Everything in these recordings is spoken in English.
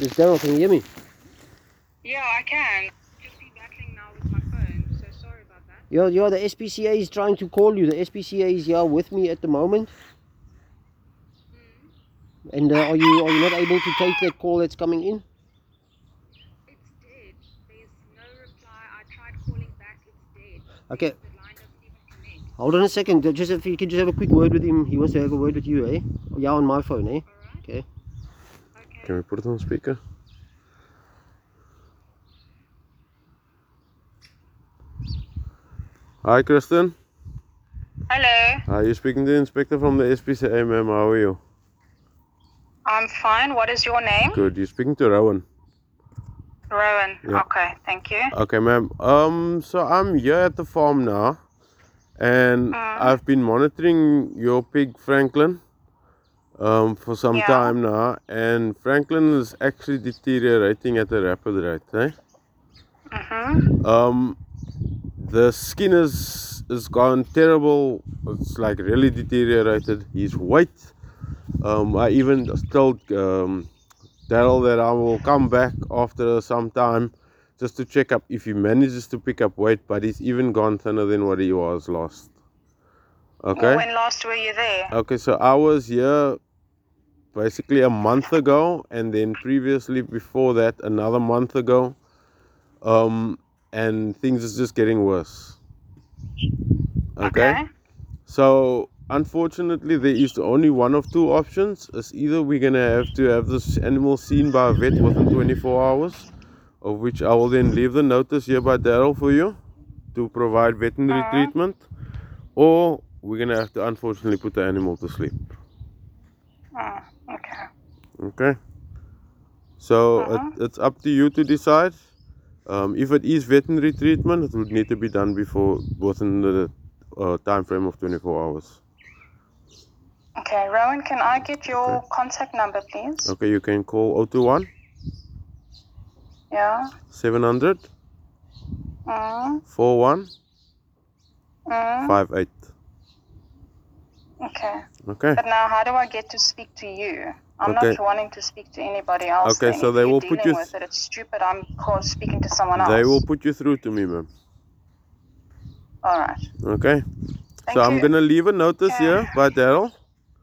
It's Daryl, can you hear me? Yeah, I can. Just be battling now with my phone, so sorry about that. Yeah, the SPCA is trying to call you. The SPCA is here with me at the moment. And are you not able to take that call that's coming in? It's dead. There's no reply. I tried calling back. It's dead. Okay. The line doesn't even connect. Hold on a second. Just if you can just have a quick word with him. He wants to have a word with you, eh? Yeah, on my phone, eh? Alright. Okay. Okay. Can we put it on speaker? Hi, Kristen. Hello. Are you speaking to the inspector from the SPCA, ma'am? How are you? I'm fine. What is your name? Good. You're speaking to Rowan. Rowan. Yeah. Okay, thank you. Okay, ma'am. So I'm here at the farm now, and I've been monitoring your pig, Franklin, for some time now, and Franklin is actually deteriorating at a rapid rate, eh? The skin is gone terrible. It's like really deteriorated. His weight. I even told Daryl that I will come back after some time just to check up if he manages to pick up weight, but he's even gone thinner than what he was last. Okay. When last were you there? Okay, so I was here basically a month ago, and then previously before that another month ago. And things is just getting worse. Okay. So unfortunately there is only one of two options. It's either we're gonna have to have this animal seen by a vet within 24 hours, of which I will then leave the notice here by Daryl for you to provide veterinary treatment, or we're gonna have to unfortunately put the animal to sleep. Okay. Okay. So it's up to you to decide. If it is veterinary treatment, it would need to be done within the time frame of 24 hours. Okay, Rowan, can I get your contact number, please? Okay, you can call 021 700 41 58. Okay. Okay. But now, how do I get to speak to you? I'm not wanting to speak to anybody else. Okay, so they will put you. With it, it's stupid. I'm speaking to someone else. They will put you through to me, ma'am. All right. Okay. Thank So you. I'm gonna leave a notice here by Daryl.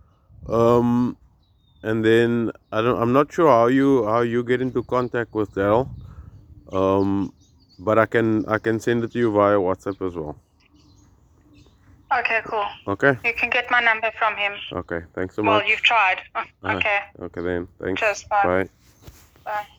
And then I'm not sure how you get into contact with Daryl. But I can send it to you via WhatsApp as well. Okay, cool. Okay. You can get my number from him. Okay, thanks so much. Well, you've tried. Okay. Okay then, thanks. Cheers, bye. Bye. Bye.